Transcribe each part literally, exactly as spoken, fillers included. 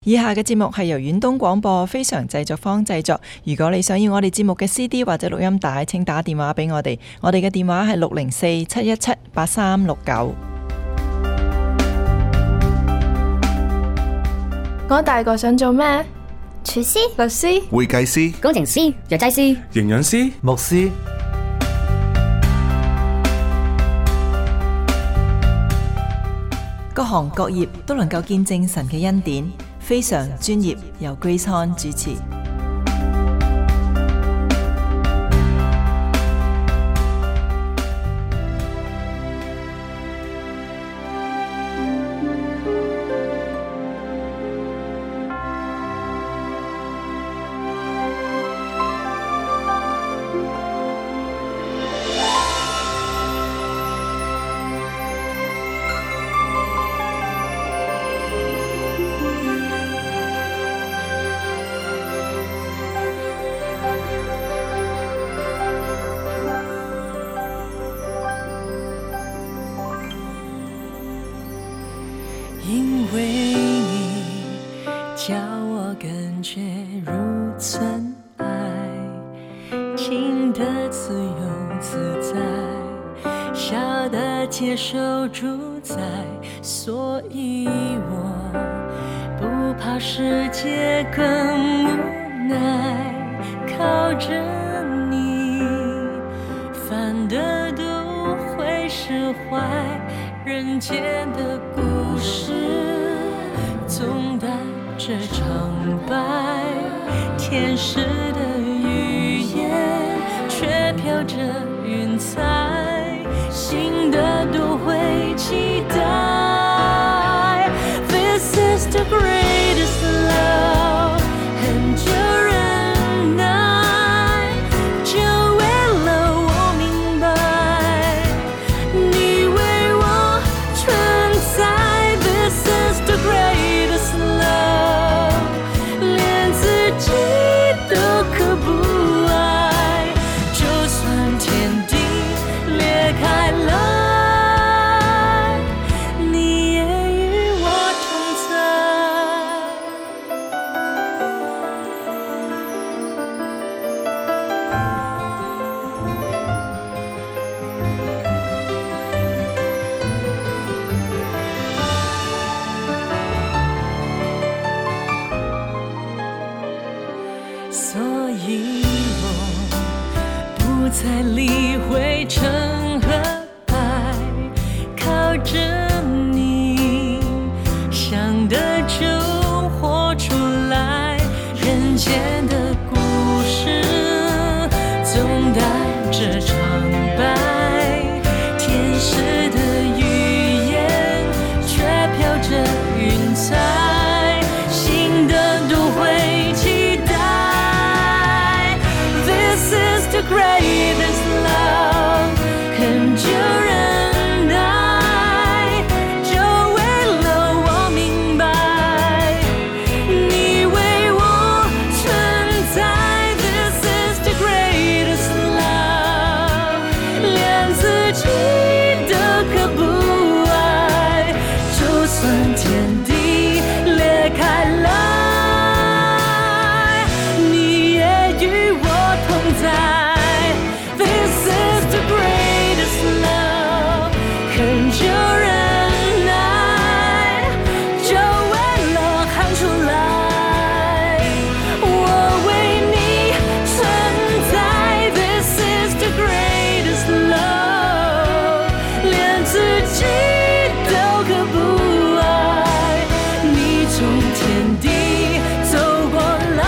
以下嘅節目係由遠東廣播非常製作坊製作。如果你想要我哋節目嘅 C D 或者錄音帶，請打電話俾我哋。我哋嘅電話係六零四七一七八三六九。 我大個想做咩？ 廚師、 律師、 會計師、 工程師、藥劑師、 營養師、 牧師。 各行各業都能夠見證神嘅恩典，非常專業，由 Grace Han 主持。 因为你叫我感觉如尘埃，轻的自由自在，小的接受主宰，所以我不怕世界更无奈，靠着你，烦的都会释怀，人间的故事总带着长白，天使的语言却飘着云彩，新的都会期待。 This is the greatest love， 很久忍耐，就为了我明白你为我存在。 This is the greatest love， 连自己都可不爱，就算天地裂开来，你也与我同在。所以我不再理会成和败，靠着你，想的就活出来，人间的故事总带着长白，天使的语言却飘着云彩，新的都会期待。 This is the greatest love， 很久忍耐，就为了我明白你为我存在。 This is the greatest love， 连自己都可不爱，就算天地裂开来，你也与我同在。 This is the greatest love， 很久忍耐，就为了喊出来，我为你存在。 This is the greatest love， 连自己都可不爱，你从天地走过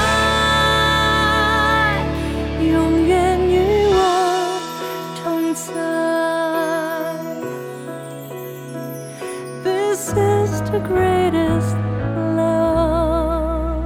来，永远与我同在。This is the greatest love。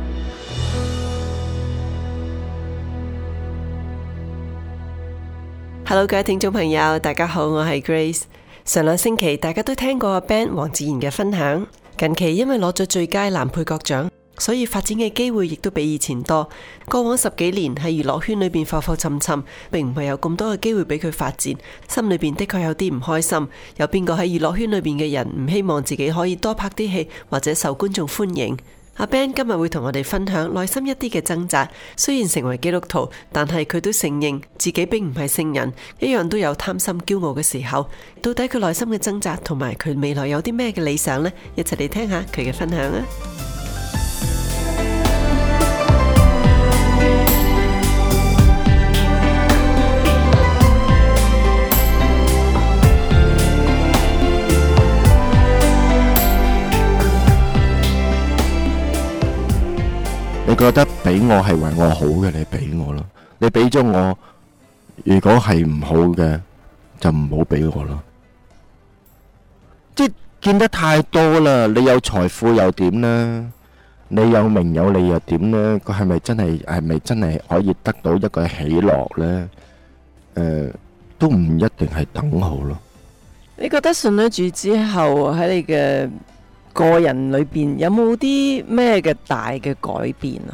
Hello， 各位聽眾朋友，大家好，我係 Grace。上兩星期大家都聽過 Ben 黃智賢嘅分享，近期因為攞咗最佳男配角獎，所以發展嘅機會亦都比以前多。過往十幾年喺娛樂圈裏邊浮浮沉沉，並唔係有咁多嘅機會俾佢發展，心裏邊的確有啲唔開心。有邊個喺娛樂圈裏邊嘅人唔希望自己可以多拍啲戲或者受觀眾歡迎？ 阿 Ben 今日會同我哋分享內心一啲嘅掙扎。雖然成為基督徒，但係佢都承認自己並唔係聖人，一樣都有貪心驕傲嘅時候。到底佢內心嘅掙扎同埋佢未來有啲咩嘅理想呢？一齊嚟聽下佢嘅分享啊！ 你覺得俾我係為我好嘅，你俾我咯。你俾咗我，如果係唔好嘅，就唔好俾我咯。即係見得太多啦，你有財富又點呢？你有名有利又點呢？佢係咪真係係咪真係可以得到一個喜樂呢？誒、呃，都唔一定係等號咯。 你覺得信咗主之後喺你嘅個人裏邊有冇啲咩嘅大嘅改變啊？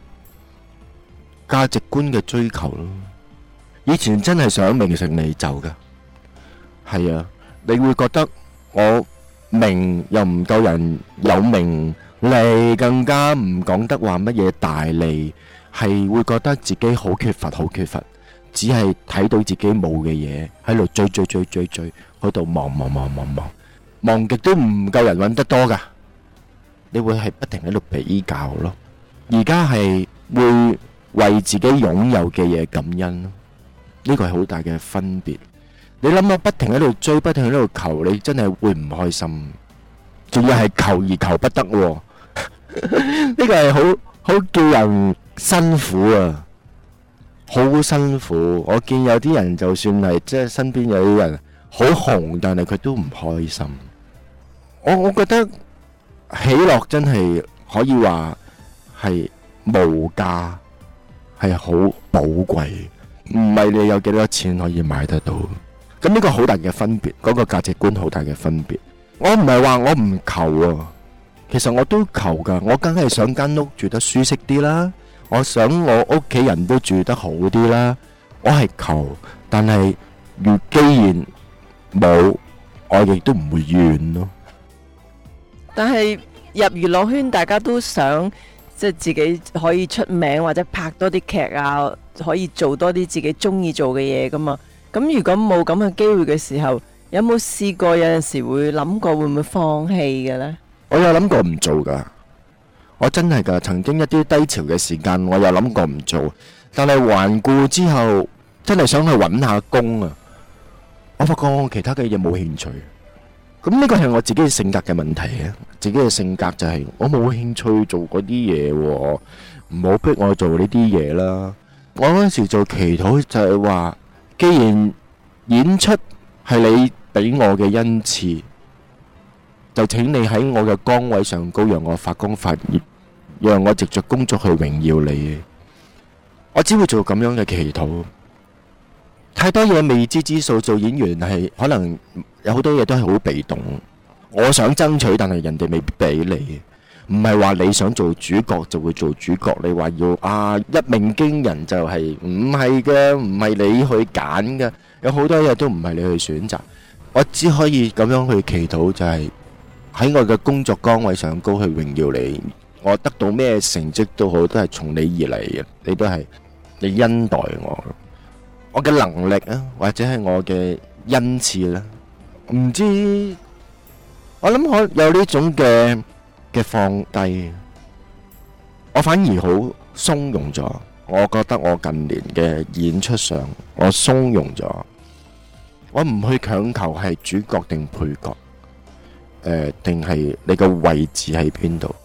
價值觀嘅追求咯，以前真係想名成利就噶，係啊，你會覺得我名又唔夠人有名，利更加唔講得話乜嘢大利，係會覺得自己好缺乏，好缺乏，只係睇到自己冇嘅嘢喺度追追追追追，喺度望望望望望。望極都唔夠人揾得多噶，你會係不停喺度比較咯。而家係會為自己擁有嘅嘢感恩咯，呢個係好大嘅分別。你諗下，不停喺度追，不停喺度求，你真係會唔開心，仲要係求而求不得，呢個係好好叫人辛苦啊，好辛苦。我見有啲人就算係即係身邊有啲人好紅，但係佢都唔開心。我我覺得喜樂真係可以話係無價，係好寶貴，唔係你有幾多錢可以買得到。咁呢個好大嘅分別，嗰個價值觀好大嘅分別。我唔係話我唔求啊，其實我都求噶，我梗係想間屋住得舒適啲啦，我想我屋企人都住得好啲啦，我係求，但係如既然冇，我亦都唔會怨咯。 但係入娛樂圈，大家都想即係自己可以出名，或者拍多啲劇啊，可以做多啲自己中意做嘅嘢噶嘛。咁如果冇咁嘅機會嘅時候，有冇試過有陣時會諗過會唔會放棄嘅呢？ 我有諗過唔做噶，我真係噶，曾經一啲低潮嘅時間，我有諗過唔做，但係環顧之後，真係想去揾下工啊！我發覺我其他嘅嘢冇興趣。咁呢個係我自己嘅性格嘅問題啊！自己嘅性格就係我冇興趣做嗰啲嘢，唔好逼我做呢啲嘢啦。我嗰陣時做祈禱就係話，既然演出係你俾我嘅恩賜，就請你喺我嘅崗位上高，讓我發光發熱，讓我藉着工作去榮耀你。我只會做咁樣嘅祈禱。太多嘢未知之數，做演員係可能有好多嘢都係好被動。我想爭取，但係人哋未必俾你。唔係話你想做主角就會做主角，你話要啊一鳴驚人就係唔係嘅，唔係你去揀嘅。有好多嘢都唔係你去選擇。我只可以咁樣去祈禱，就係喺我嘅工作崗位上高去榮耀你。我得到咩成績都好，都係從你而嚟嘅。你都係你恩待我。我嘅能力啊，或者係我嘅恩賜啦，唔知我諗可有呢種嘅嘅放低，我反而好鬆容咗。我覺得我近年嘅演出上，我鬆容咗，我唔去強求係主角定配角，誒，定係你個位置喺邊度，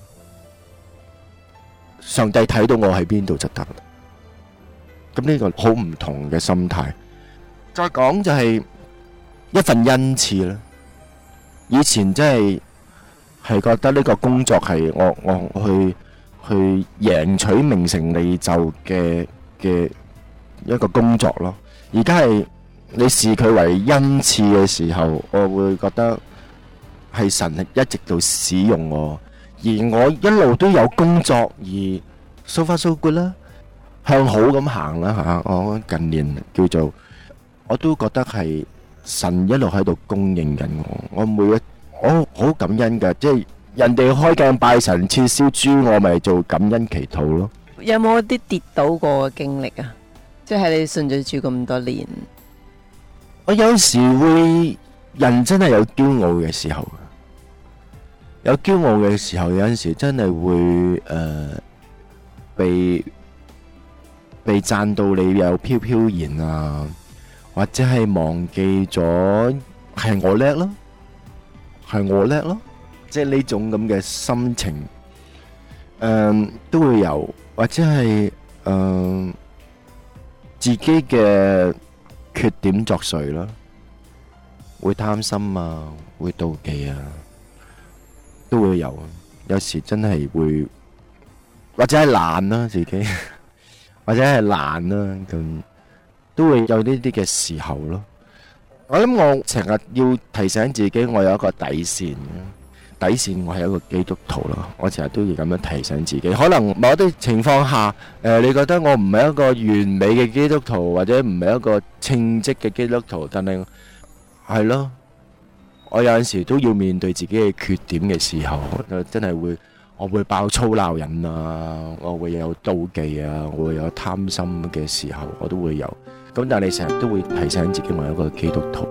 上帝睇到我喺邊度就得啦。咁呢個好唔同嘅心態。再講就係一份恩賜啦。以前真係係覺得呢個工作係我我去去贏取名成利就嘅嘅一個工作咯。而家係你視佢為恩賜嘅時候，我會覺得係神一直到使用我，而我一路都有工作，而 so far so good 啦。向好咁行啦吓，我近年叫做我都覺得係神一路喺度供應緊我，我每一我好感恩噶，即係人哋開鏡拜神切燒豬，我咪做感恩祈禱咯。 有冇啲跌倒過嘅經歷啊？即係你信咗主咁多年， 我有時會人真係有驕傲嘅時候，有驕傲嘅時候，有陣時真係會誒、呃、被被讚到你有飄飄然啊，或者係忘記咗係我叻咯，係我叻咯，即係呢種咁嘅心情，誒、呃、都會有，或者係誒、呃、自己嘅缺點作祟啦，會貪心啊，會妒忌啊，都會有。有時真係會，或者係懶啦自己，或者係懶啦，咁都會有呢啲嘅時候咯。我諗我成日要提醒自己，我有一個底線，底線我係一個基督徒咯。我成日都要咁樣提醒自己。可能某啲情況下，誒、呃，你覺得我唔係一個完美嘅基督徒，或者唔係一個稱職嘅基督徒，但係係咯，我有陣時都要面對自己嘅缺點嘅時候，真係會，我會爆粗鬧人啊，我會有妒忌啊，我會有貪心嘅時候，我都會有。咁但係你成日都會提醒自己，我係一個基督徒。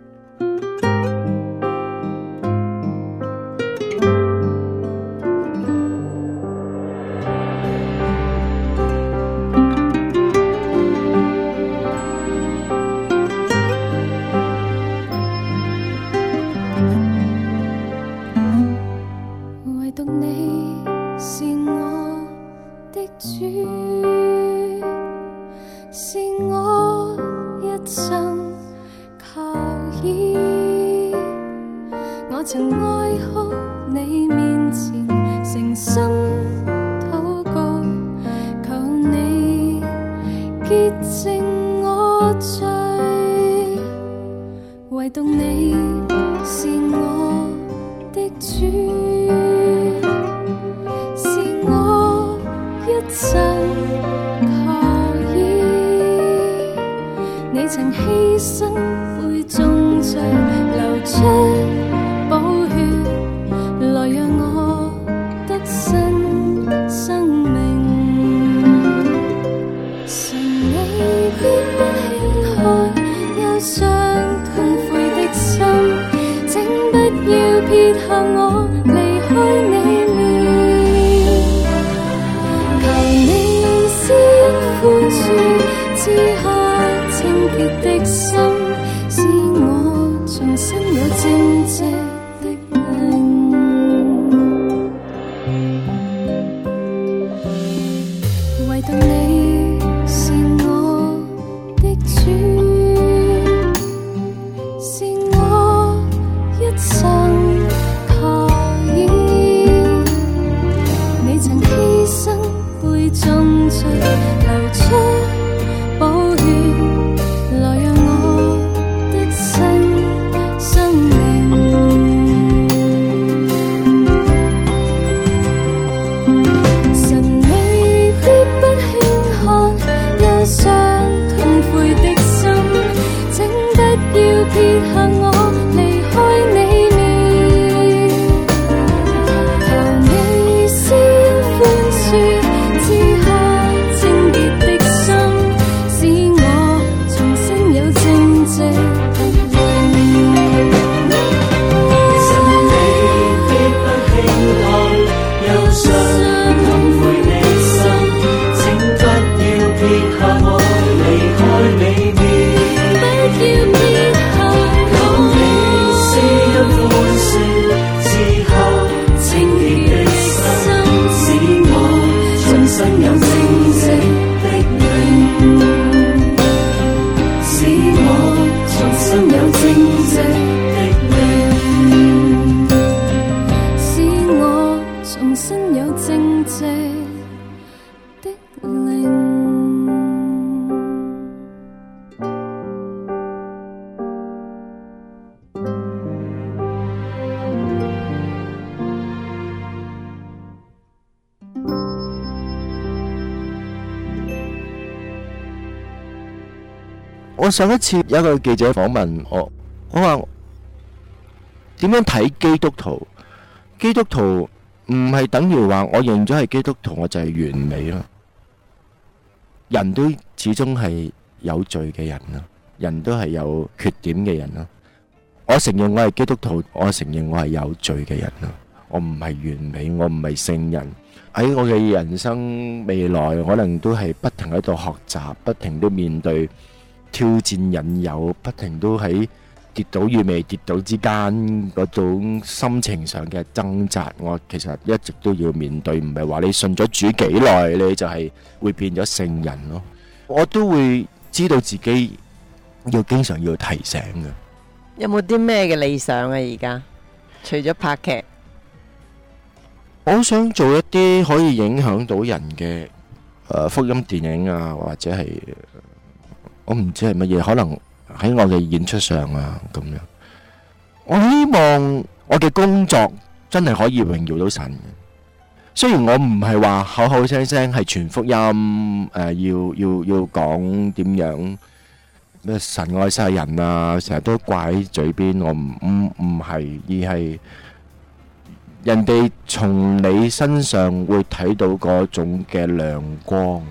我上一次有一個記者訪問我，我話點樣睇基督徒？ 基督徒唔係等於話我認咗係基督徒我就係完美咯。人都始終係有罪嘅人啦，人都係有缺點嘅人啦。我承認我係基督徒，我承認我係有罪嘅人啦。我唔係完美，我唔係聖人。喺我嘅人生未來，可能都係不停喺度學習，不停都面對挑戰引誘，不停都喺跌倒與未跌倒之間嗰種心情上嘅掙扎。我其實一直都要面對，唔係話你信咗主幾耐你就係會變咗聖人咯。我都會知道自己要經常要提醒嘅。 有冇啲咩嘅理想啊？而家除咗拍劇， 我好想做一啲可以影響到人嘅誒福音電影啊，或者係我唔知係乜嘢，可能喺我嘅演出上啊咁樣。我希望我嘅工作真係可以榮耀到神嘅。雖然我唔係話口口聲聲係傳福音，誒、呃、要要要講點樣咩神愛世人啊，成日都掛喺嘴邊。我唔唔唔係，而係人哋從你身上會睇到嗰種嘅亮光。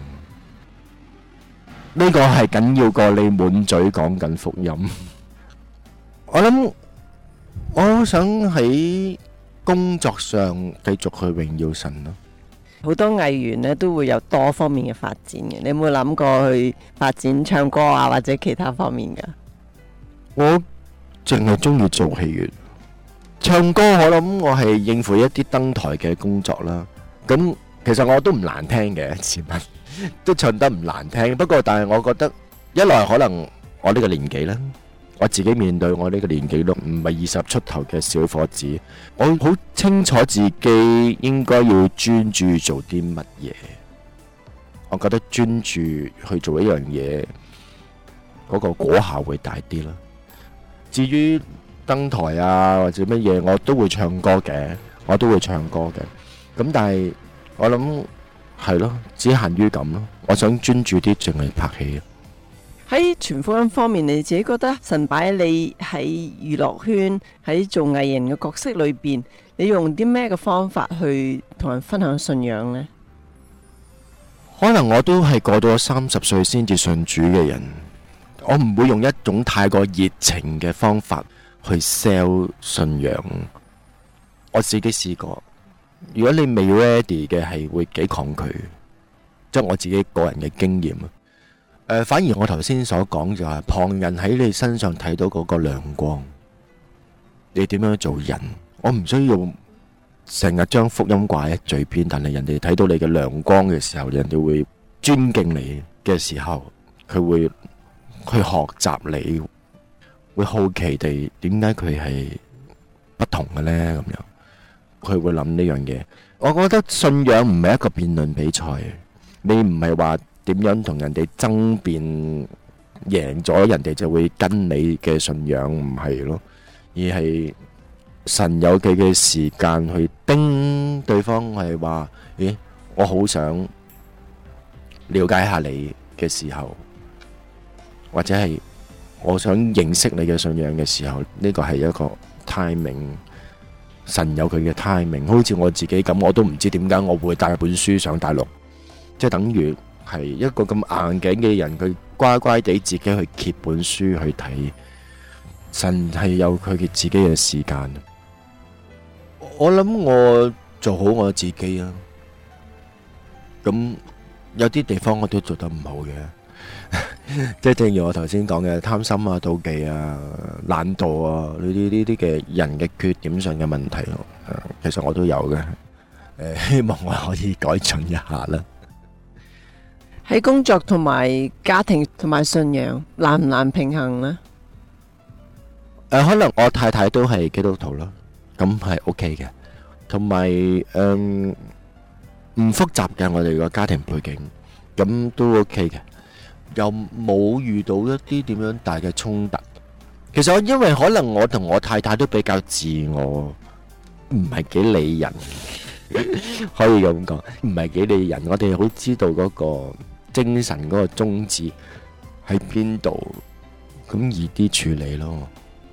呢個係緊要過你滿嘴講緊福音。我諗我好想喺工作上繼續去榮耀神咯。 好多藝員呢都會有多方面嘅發展嘅。你有冇諗過去發展唱歌啊，或者其他方面噶？ 我淨係中意做戲員，唱歌我諗我係應付一啲登台嘅工作啦。咁其實我都唔難聽嘅，自問都唱得唔難聽。不過但係我覺得一來可能我呢個年紀啦，我自己面對我呢個年紀都唔係二十出頭嘅小伙子，我好清楚自己應該要專注做啲乜嘢。我覺得專注去做一樣嘢，嗰個果效會大啲啦。至於登台啊或者乜嘢，我都會唱歌嘅，我都會唱歌嘅。咁但係我諗係咯，只限於咁咯。我想專注啲，淨係拍戲。 喺傳福音方面，你自己覺得神擺你喺娛樂圈，喺做藝人嘅角色裏邊，你用啲咩嘅方法去同人分享信仰呢？ 可能我都係過到三十歲先至信主嘅人，我唔會用一種太過熱情嘅方法去 sell 信仰。我自己試過，如果你未 ready 嘅，係會幾抗拒，即係我自己個人嘅經驗。呃、反而我頭先所講就係旁人喺你身上睇到嗰個亮光，你點樣做人？我唔需要成日將福音掛喺嘴邊，但係人哋睇到你嘅亮光嘅時候，人哋會尊敬你嘅時候，佢會去學習你，會好奇地點解佢係不同嘅呢？咁樣佢會諗呢樣嘢。我覺得信仰唔係一個辯論比賽，你唔係話點樣同人哋爭辯，贏咗人哋就會跟你嘅信仰，唔係咯，而係神有佢嘅時間去叮對方，係話咦，我好想了解下你嘅時候，或者係我想認識你嘅信仰嘅時候，呢個係一個 timing。神有佢嘅 timing， 好似我自己咁，我都唔知點解我會帶本書上大陸，即係等於係一個咁硬頸嘅人，佢乖乖地自己去揭本書去睇。神係有佢嘅自己嘅時間。我諗我做好我自己啊，咁有啲地方我都做得唔好嘅，即係正如我頭先講嘅貪心啊、妒忌啊、懶惰啊呢啲呢啲嘅人嘅缺點上嘅問題咯。其實我都有嘅，誒，希望我可以改進一下啦。 喺工作同埋家庭同埋信仰難唔難平衡呢？ 誒，可能我太太都係基督徒咯，咁係 OK 嘅，同埋誒唔複雜嘅我哋個家庭背景，咁都 OK 嘅，又冇遇到一啲點樣大嘅衝突。其實我因為可能我同我太太都比較自我，唔係幾理人，可以咁講，唔係幾理人。我哋好知道嗰個精神嗰個宗旨喺邊度，咁易啲處理咯。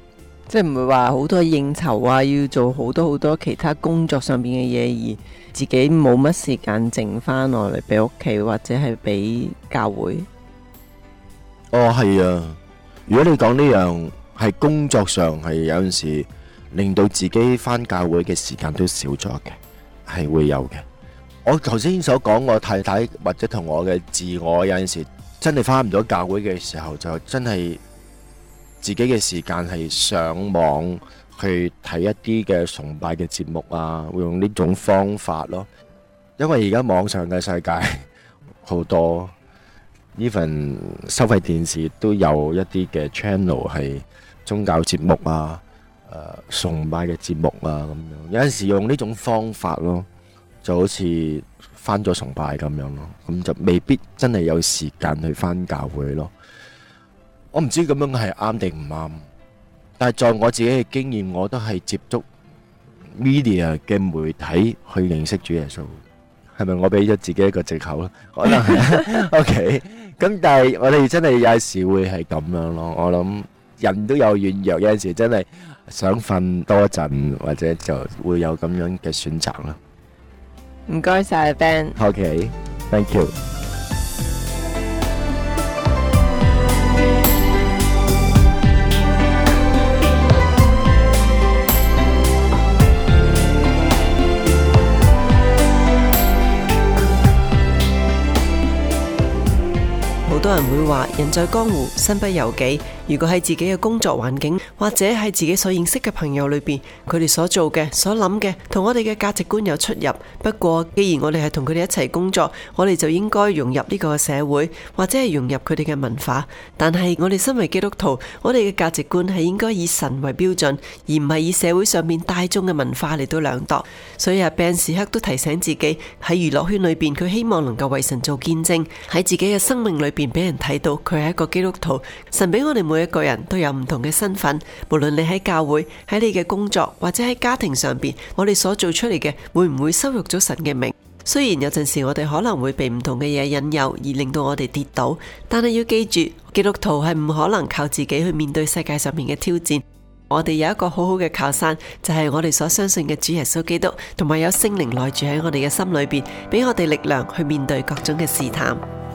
即係唔會話好多應酬啊，要做好多好多其他工作上邊嘅嘢，而自己冇乜時間剩翻落嚟俾屋企或者係俾教會。 哦，係啊！如果你講呢樣係工作上係有陣時令到自己翻教會嘅時間都少咗嘅，係會有嘅。我頭先所講我太太或者同我嘅自我有陣時真係翻唔到教會嘅時候，就真係自己嘅時間係上網去睇一啲嘅崇拜嘅節目啊，會用呢種方法咯。因為而家網上嘅世界好多。even 收費電視都有一啲嘅 channel 係宗教節目啊、誒、呃、崇拜嘅節目啊咁樣，有陣時用呢種方法咯，就好似翻咗崇拜咁樣咯，咁就未必真係有時間去翻教會咯。我唔知咁樣係啱定唔啱，但係在我自己嘅經驗，我都係接觸 media 嘅媒體去認識主耶穌。係咪我俾咗自己一個藉口咧？可能係 OK。咁但係我哋真係有時會係咁樣咯。我諗人都有軟弱，有陣時真係想瞓多陣，或者就會有咁樣嘅選擇啦。 唔該晒 Ben。 OK，thank you。 好多人會話人在江湖身不由己，如果喺自己嘅工作環境或者喺自己所認識嘅朋友裏邊，佢哋所做嘅、所諗嘅同我哋嘅價值觀有出入。不過既然我哋係同佢哋一齊工作，我哋就應該融入呢個社會，或者係融入佢哋嘅文化。但係我哋身為基督徒，我哋嘅價值觀係應該以神為標準，而唔係以社會上面大眾嘅文化嚟到量度。所以阿 Ben 時刻都提醒自己喺娛樂圈裏邊，佢希望能夠為神做見證，喺自己嘅生命裏邊俾人睇到佢係一個基督徒。神俾我哋每一個人都有唔同嘅身份，無論你喺教會、喺你嘅工作或者喺家庭上邊，我哋所做出嚟嘅會唔會羞辱咗神嘅名？雖然有陣時我哋可能會被唔同嘅嘢引誘而令到我哋跌倒，但係要記住，基督徒係唔可能靠自己去面對世界上面嘅挑戰。我哋有一個好好嘅靠山，就係我哋所相信嘅主耶穌基督，同埋有聖靈內住喺我哋嘅心裏邊，俾我哋力量去面對各種嘅試探。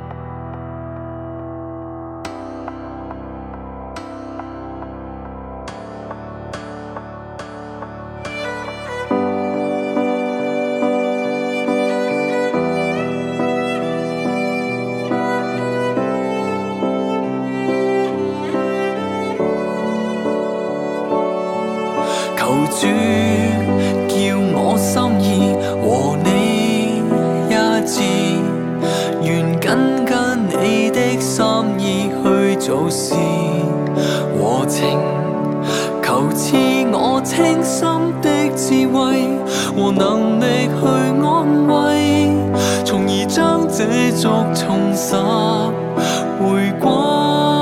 主叫我心意和你一致，願緊跟你的心意去做事和情，求賜我清心的智慧和能力去安慰，從而將這族重拾回歸。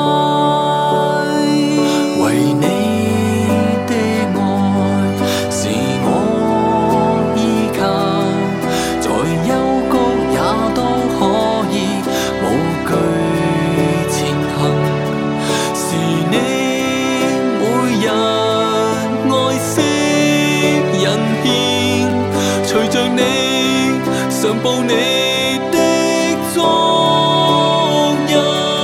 為你上報你的足印，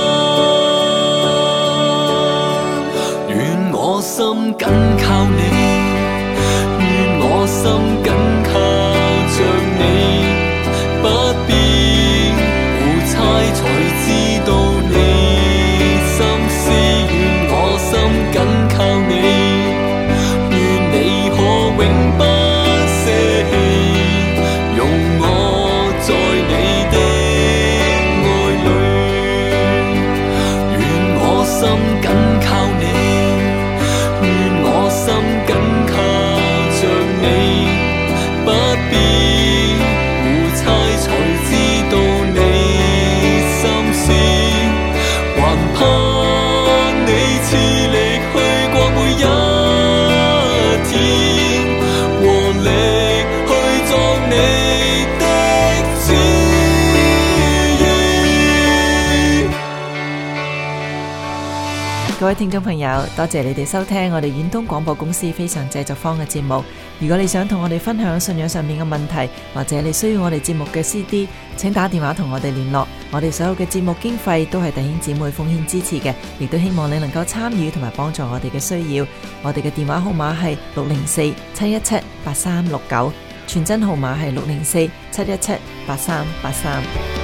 願我心緊靠你，願我心緊靠着你，不必互猜才知道你心思，願我心緊靠你，願你可永不捨棄，用我在你的愛裏，願我心緊靠你，願我心緊靠着你，不必互猜才知各位聽眾朋友，多謝你哋收聽我哋遠東廣播公司非常製作坊嘅節目。如果你想同我哋分享信仰上面嘅問題，或者你需要我哋節目嘅 C D， 請打電話同我哋聯絡。我哋所有嘅節目經費都係弟兄姊妹奉獻支持嘅，亦都希望你能夠參與同埋幫助我哋嘅需要。我哋嘅電話號碼係六零四七一七八三六九，傳真號碼係六零四七一七八三八三。